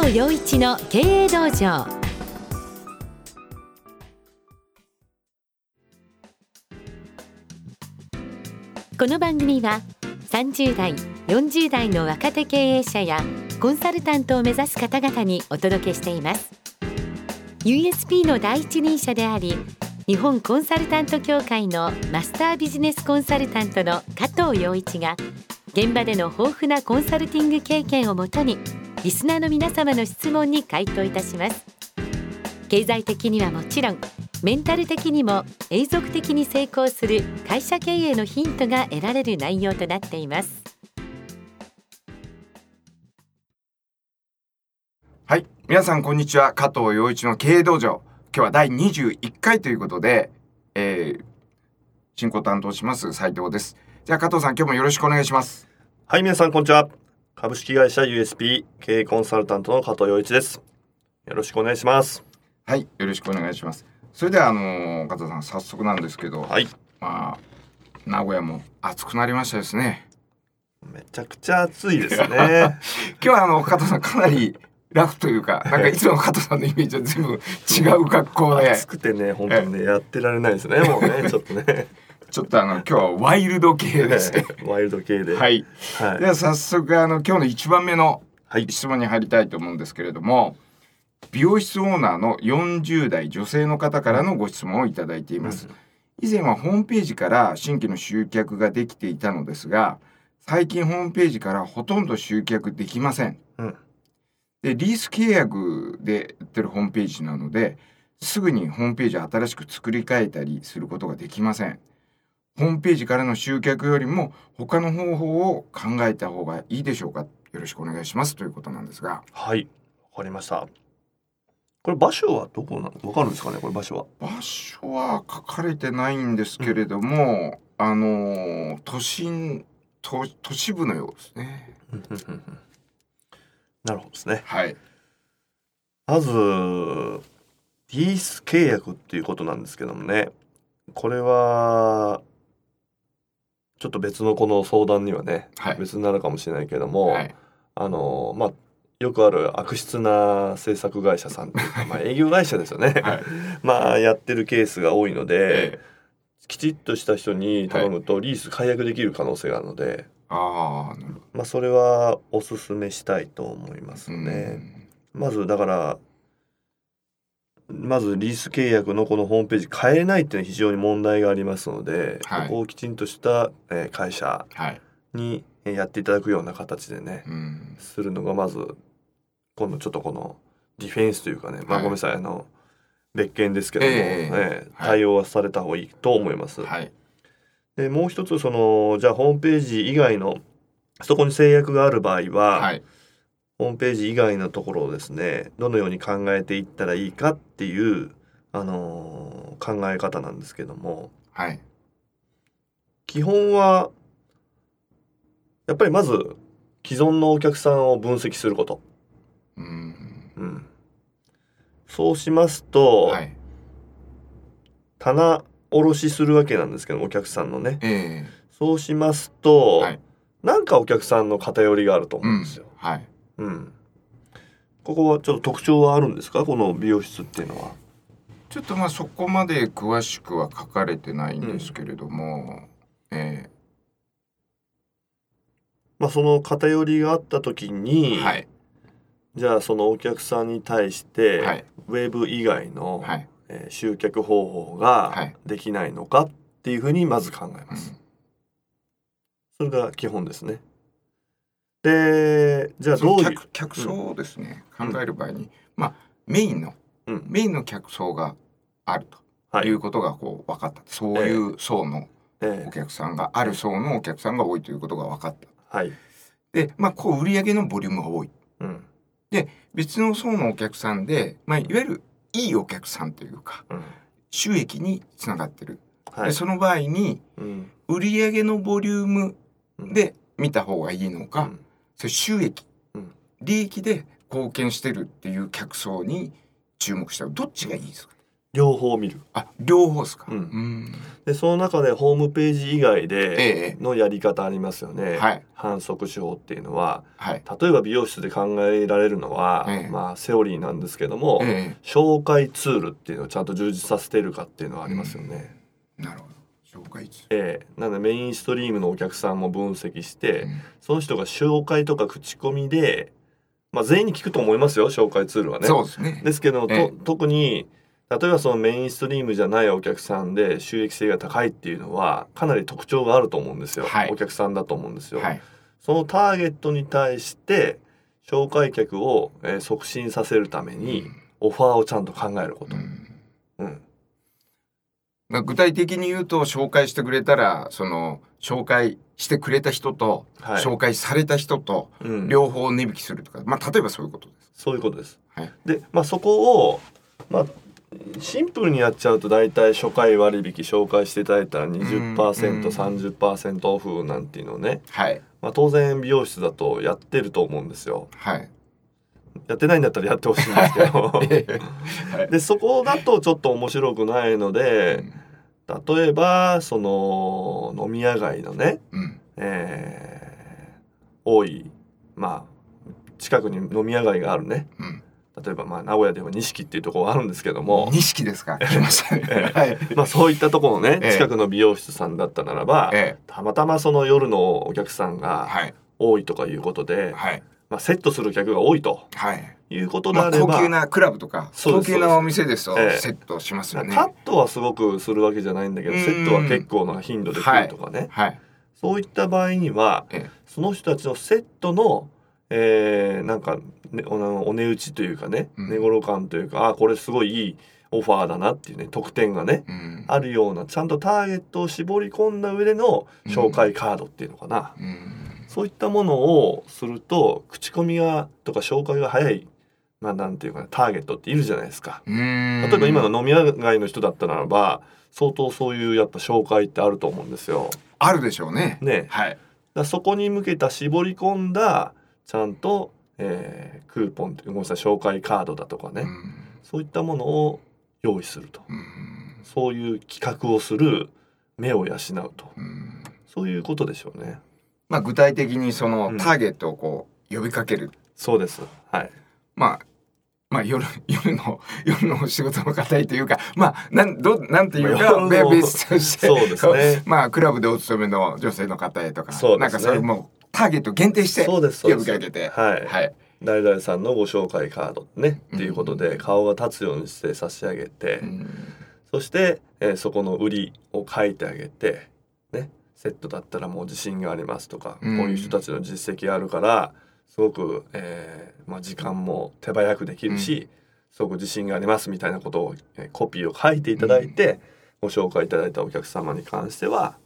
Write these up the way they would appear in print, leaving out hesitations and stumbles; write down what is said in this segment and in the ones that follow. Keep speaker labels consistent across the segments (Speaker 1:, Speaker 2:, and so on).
Speaker 1: 藤洋一の経営道場。この番組は30代40代の若手経営者やコンサルタントを目指す方々にお届けしています。 USP の第一人者であり、日本コンサルタント協会のマスタービジネスコンサルタントの加藤洋一が、現場での豊富なコンサルティング経験をもとにリスナーの皆様の質問に回答いたします。経済的にはもちろん、メンタル的にも永続的に成功する会社経営のヒントが得られる内容となっています。
Speaker 2: はい、皆さんこんにちは。加藤洋一の経営道場。今日は第21回ということで、進行担当します斉藤です。じゃあ加藤さん、今日もよろしくお願いします。
Speaker 3: はい、皆さんこんにちは。株式会社 USP 経営コンサルタントの加藤洋一です。よろしくお願いします。
Speaker 2: はい、よろしくお願いします。それでは加藤さん、早速なんですけど、
Speaker 3: はい、
Speaker 2: 名古屋も暑くなりましたですね。
Speaker 3: めちゃくちゃ暑いですね。
Speaker 2: 今日は加藤さん、かなりラフというか、なんかいつもの加藤さんのイメージは全部違う格好で
Speaker 3: 暑くてね、本当にね、やってられないですね、もうね、ちょっとね。
Speaker 2: ちょっと今日はワイルド系ですね。
Speaker 3: ワイルド系で。
Speaker 2: はい。はい、では早速今日の1番目の質問に入りたいと思うんですけれども、美容室オーナーの40代女性の方からのご質問をいただいています。以前はホームページから新規の集客ができていたのですが、最近ホームページからほとんど集客できません。で、リース契約でやってるホームページなので、すぐにホームページを新しく作り変えたりすることができません。ホームページからの集客よりも他の方法を考えた方がいいでしょうか。よろしくお願いしますということなんですが。
Speaker 3: はい、わかりました。これ場所はどこなのか分かるんですかね。これ場所
Speaker 2: は書かれてないんですけれども、都市部のようですね。
Speaker 3: なるほどですね。
Speaker 2: はい。
Speaker 3: まずリース契約っていうことなんですけどもね、これはちょっと別のこの相談にはね、別になるかもしれないけども、よくある悪質な制作会社さんというか、営業会社ですよね。やってるケースが多いので、きちっとした人に頼むとリース解約できる可能性があるので、それはおすすめしたいと思いますね。まずリース契約のこのホームページ変えないっていうのは非常に問題がありますので、ここをきちんとした会社にやっていただくような形でね、するのがまず今度ちょっとこのディフェンスというかね、ごめんなさい、別件ですけども、対応はされた方がいいと思います。でもう一つじゃあホームページ以外のそこに制約がある場合は、ホームページ以外のところをですね、どのように考えていったらいいかっていう、考え方なんですけども、基本はやっぱりまず既存のお客さんを分析すること。そうしますと、棚卸しするわけなんですけど、お客さんのね、そうしますと、なんかお客さんの偏りがあると思うんですよ。ここはちょっと特徴はあるんですか、この美容室っていうのは。
Speaker 2: ちょっとそこまで詳しくは書かれてないんですけれども、
Speaker 3: その偏りがあった時に、じゃあそのお客さんに対して、ウェブ以外の、集客方法ができないのかっていうふうにまず考えます。それが基本ですね。で、じゃあどういう
Speaker 2: 客層をですね、考える場合に、メインの客層があるということが分かった。そういう層のお客さんが、ある層のお客さんが多いということが分かった。で、売上のボリュームが多い。で、別の層のお客さんで、いわゆるいいお客さんというか、収益につながってる。でその場合に、売上のボリュームで見た方がいいのか、それ収益、利益で貢献してるっていう客層に注目したらどっちがいいですか？
Speaker 3: 両方見る。
Speaker 2: 両方ですか。
Speaker 3: でその中でホームページ以外でのやり方ありますよね。反則手法っていうのは、例えば美容室で考えられるのは、セオリーなんですけども、紹介ツールっていうのをちゃんと充実させているかっていうのはありますよね。
Speaker 2: なるほど。紹介ツール。
Speaker 3: なのでメインストリームのお客さんも分析して、その人が紹介とか口コミで、全員に聞くと思いますよ、紹介ツールはね。
Speaker 2: そうですね。
Speaker 3: ですけど、特に例えばそのメインストリームじゃないお客さんで収益性が高いっていうのはかなり特徴があると思うんですよ、お客さんだと思うんですよ、そのターゲットに対して紹介客を促進させるためにオファーをちゃんと考えること、
Speaker 2: 具体的に言うと紹介してくれたらその紹介してくれた人と、紹介された人と両方値引きするとか、例えばそういうことです。
Speaker 3: そういうことです、で、そこをシンプルにやっちゃうと大体初回割引紹介していただいたら 20%、30% オフなんていうのをね、当然美容室だとやってると思うんですよ。やってないんだったらやってほしいんですけどでそこだとちょっと面白くないので、例えばその飲み屋街のね、多い近くに飲み屋街があるね、例えば名古屋では錦っていうところがあるんですけども、
Speaker 2: 錦ですか。来ましたね。
Speaker 3: そういったところのね、近くの美容室さんだったならば、たまたまその夜のお客さんが多いとかいうことで、セットする客が多いと、いうことであれば、
Speaker 2: 高級なクラブとか高級なお店ですとセットしますよね。
Speaker 3: カットはすごくするわけじゃないんだけど、セットは結構な頻度で来るとかね、そういった場合には、その人たちのセットのなんかお値打ちというかね、値頃感というか、これすごいいいオファーだなっていうね、特典がね、あるようなちゃんとターゲットを絞り込んだ上での紹介カードっていうのかな、そういったものをすると口コミがとか紹介が早い、なんていうかね、ターゲットっているじゃないですか。例えば今の飲み屋街の人だったならば相当そういうやっぱ紹介ってあると思うんですよ。
Speaker 2: あるでしょうね。
Speaker 3: そこに向けた絞り込んだちゃんとクーポンごめんなさい、紹介カードだとかね、そういったものを用意すると、そういう企画をする目を養うと、そういうことでしょうね。
Speaker 2: 具体的にそのターゲットをこう呼びかける、
Speaker 3: そうです。
Speaker 2: 夜の仕事の方というか、なんていうか別として、そうですね、クラブでお勤めの女性の方へとか、なんかそれもターゲット限定して呼びかけて、
Speaker 3: 誰々さんのご紹介カードね、っていうことで顔が立つようにして差し上げて、そして、そこの売りを書いてあげて、ね、セットだったらもう自信がありますとか、こういう人たちの実績あるからすごく、時間も手早くできるし、すごく自信がありますみたいなことを、コピーを書いていただいて、ご紹介いただいたお客様に関しては、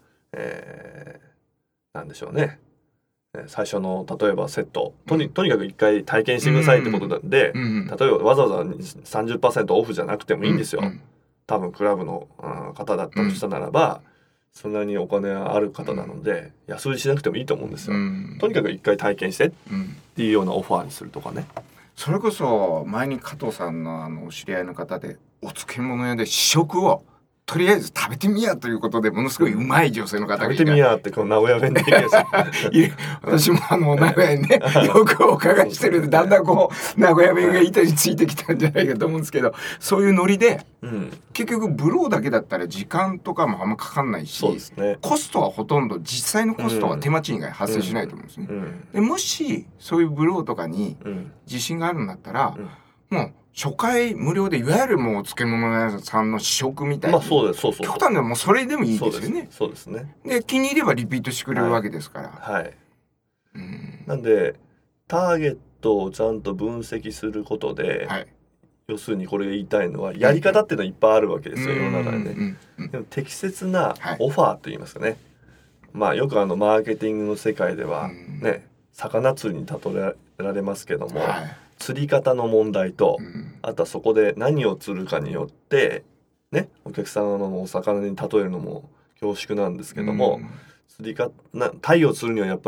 Speaker 3: なんでしょうね、最初の例えばセットとにかく一回体験してくださいってことなんで、例えばわざわざ 30% オフじゃなくてもいいんですよ。多分クラブの方だったとしたならば、そんなにお金がある方なので、安売りしなくてもいいと思うんですよ。とにかく一回体験してっていうようなオファーにするとかね。
Speaker 2: それこそ前に加藤さんのお知り合いの方でお漬物屋で試食をとりあえず食べてみやということでものすごいうまい女性の方がい
Speaker 3: る。食べてみやってこの名古屋弁で言うやつ
Speaker 2: 私も名古屋にねよくお伺いしてるんで、だんだんこう名古屋弁が板についてきたんじゃないかと思うんですけど、そういうノリで、結局ブローだけだったら時間とかもあんまかかんないし、コストはほとんど実際のコストは手間賃以外発生しないと思うんですね。でもしそういうブローとかに自信があるんだったら、もう初回無料でいわゆるもう漬物屋さんの試食みたいな、極端なもうそれでもいいですよね。
Speaker 3: そうですね。
Speaker 2: で気に入ればリピートしてくれるわけですから。
Speaker 3: なんでターゲットをちゃんと分析することで、要するにこれが言いたいのはやり方っていうのはいっぱいあるわけですよ、世の中でね。でも適切なオファーといいますかね、よくマーケティングの世界ではね、魚釣りに例えられますけども、釣り方の問題と、あとはそこで何を釣るかによってね、お客さんのお魚に例えるのも恐縮なんですけども、鯛を釣るにはやっぱり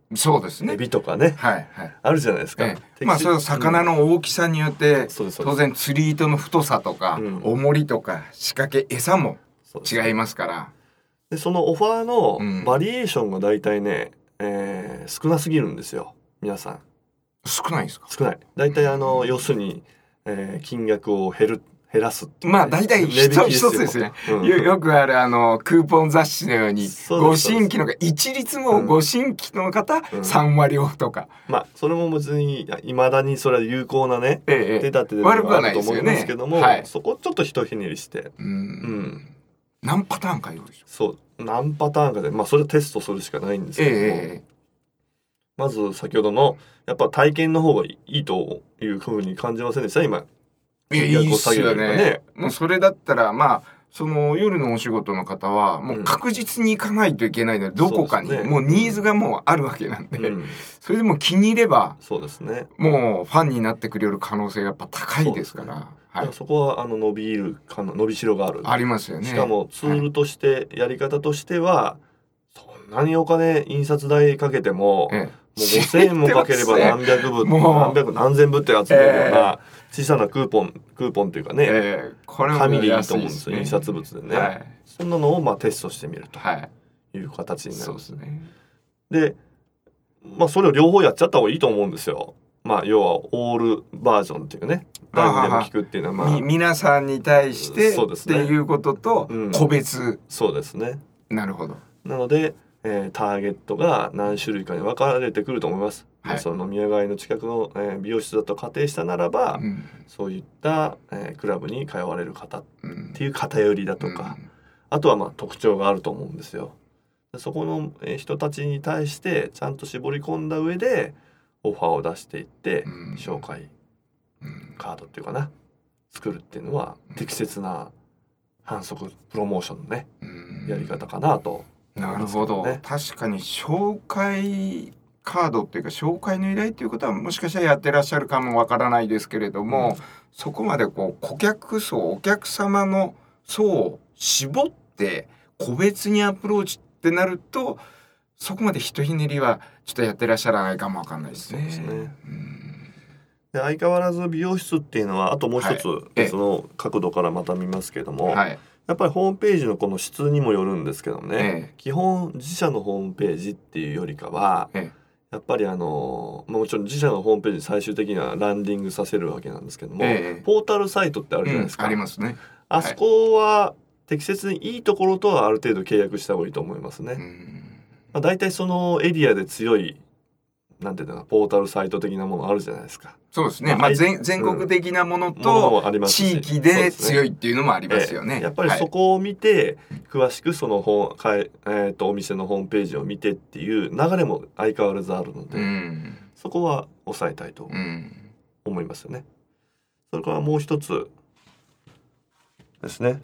Speaker 2: そうですね。
Speaker 3: エビとかね、
Speaker 2: はいはい、
Speaker 3: あるじゃないですか。
Speaker 2: まあそれは魚の大きさによって、当然釣り糸の太さとか、重りとか仕掛け餌も違いますから。
Speaker 3: でそのオファーのバリエーションが大体ね、少なすぎるんですよ皆さん。
Speaker 2: 少ないですか？
Speaker 3: 少ない。大体要するに、金額を減らすっていう、
Speaker 2: まあ大体一つですね、よくあるクーポン雑誌のようにご新規の方一律もご新規の方3割オフとか、
Speaker 3: まあそれも別にいまだにそれは有効なね、手立てでもあると思いますけども、そこちょっとひとひねりして
Speaker 2: 何パターンかよでしょ。
Speaker 3: そう何パターンかで、まあそれテストするしかないんですけども、まず先ほどのやっぱ体験の方がいいというふうに感じませんでした今。
Speaker 2: いいっすよね。もうそれだったらまあその夜のお仕事の方はもう確実に行かないといけないので、どこかにもうニーズがもうあるわけなんで、それでも気に入れば
Speaker 3: そうですね、
Speaker 2: もうファンになってくれる可能性がやっぱ高いですから。
Speaker 3: はい、そこは伸びしろがある。
Speaker 2: ありますよね。
Speaker 3: しかもツールとして、やり方としてはそんなにお金印刷代かけても、もう5000円もかければ何百部、何千部って集めるような小さなクーポンっていうかね、紙でいいと思うんですよ、印刷物でね、そんなのをまあテストしてみるという形になるんですね。で、まあそれを両方やっちゃった方がいいと思うんですよ。まあ要はオールバージョンっていうね、誰にでも聞くっていうのはまあ
Speaker 2: 皆さんに対してっていうことと個別。
Speaker 3: そうですね。
Speaker 2: なるほど。
Speaker 3: なのでターゲットが何種類かに分かれてくると思います。その宮街の近くの、美容室だと仮定したならば、そういった、クラブに通われる方っていう偏りだとか、あとはまあ特徴があると思うんですよ。そこの、人たちに対してちゃんと絞り込んだ上でオファーを出していって、紹介、カードっていうかな作るっていうのは適切な反則プロモーションのね、やり方かなと。
Speaker 2: なるほど、確かに紹介カードっていうか紹介の依頼っていうことはもしかしたらやってらっしゃるかもわからないですけれども、そこまでこう顧客層お客様の層を絞って個別にアプローチってなるとそこまでひとひねりはちょっとやってらっしゃらないかもわかんないですね。そうですね。
Speaker 3: で相変わらず美容室っていうのはあともう一つ別の角度からまた見ますけども、やっぱりホームページのこの質にもよるんですけどね、基本自社のホームページっていうよりかは、やっぱりもちろん自社のホームページ最終的にはランディングさせるわけなんですけども、ポータルサイトってあるじゃないですか。
Speaker 2: ありますね。
Speaker 3: あそこは適切にいいところとはある程度契約した方がいいと思いますね。だいたいそのエリアで強いなんていうのポータルサイト的なものあるじゃないですか。
Speaker 2: そうですね。全国的なものと地域で強いっていうのもありますよね。
Speaker 3: やっぱりそこを見て、詳しくそのお店のホームページを見てっていう流れも相変わらずあるので、そこは抑えたいと思いますよね。それからもう一つですね。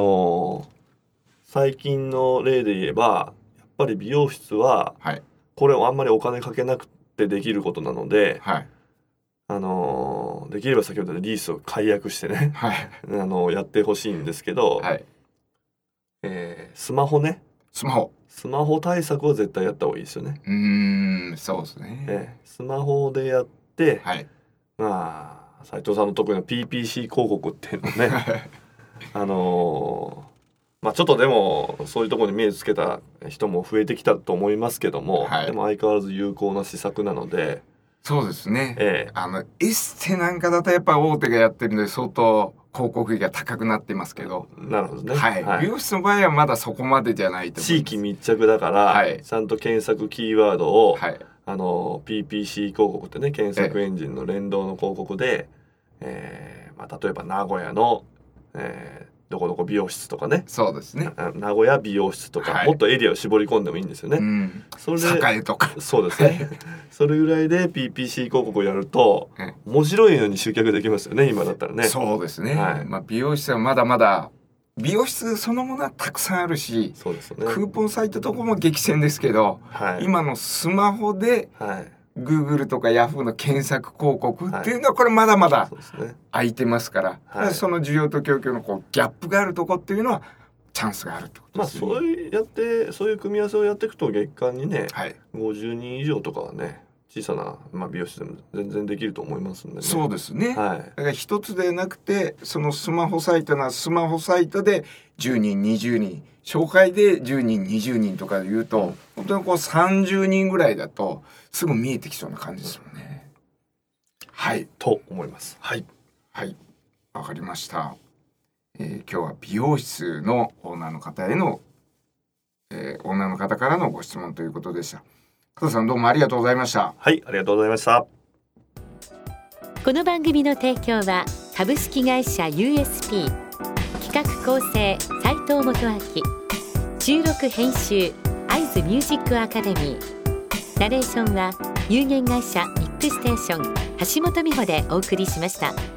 Speaker 3: 最近の例で言えばやっぱり美容室は、これをあんまりお金かけなくてできることなので、できれば先ほどのリースを解約してね、やってほしいんですけど、スマホね、スマホ対策を絶対やった方がいいですよね。
Speaker 2: そうですね。
Speaker 3: スマホでやって、まあ斉藤さんの得意な PPC 広告っていうのねまあちょっとでもそういうところに目つけた人も増えてきたと思いますけども、でも相変わらず有効な施策なので。
Speaker 2: そうですね。エステなんかだとやっぱ大手がやってるので相当広告費が高くなってますけど。
Speaker 3: なるほどね。
Speaker 2: 美容室の場合はまだそこまでじゃないと思います。
Speaker 3: 地域密着だから、ちゃんと検索キーワードを、PPC 広告ってね検索エンジンの連動の広告で、まあ、例えば名古屋の、どこどこ美容室とかね。
Speaker 2: そうですね。
Speaker 3: 名古屋美容室とか、もっとエリアを絞り込んでもいいんですよね。
Speaker 2: それで栄とか。
Speaker 3: そうですね。それぐらいで PPC 広告をやると、面白いように集客できますよね。今だったらね。
Speaker 2: そうですね。まあ美容室はまだまだ美容室そのものはたくさんあるし、
Speaker 3: そうですよね。
Speaker 2: クーポンサイトとかも激戦ですけど、今のスマホで、Google とか Yahoo の検索広告っていうのはこれまだまだ空いてますから、その需要と供給のギャップがあるとこっていうのはチャンスがあるってことですね。
Speaker 3: そういう組み合わせをやっていくと月間にね、50人以上とかはね小さな、美容室でも全然できると思いますんでね。
Speaker 2: そうですね、だから一つでなくてそのスマホサイトで10人20人紹介で10人20人とかで言うと、本当にこう30人ぐらいだとすぐ見えてきそうな感じですよね。
Speaker 3: と思います。
Speaker 2: わかりました。今日は美容室のオーナーの方への、オーナーの方からのご質問ということでした。加藤さんどうもありがとうございました。
Speaker 3: ありがとうございました。
Speaker 1: この番組の提供は株式会社 USP、 企画構成斉藤元明、収録編集アイズミュージックアカデミー、ナレーションは有限会社ミックステーション橋本美穂でお送りしました。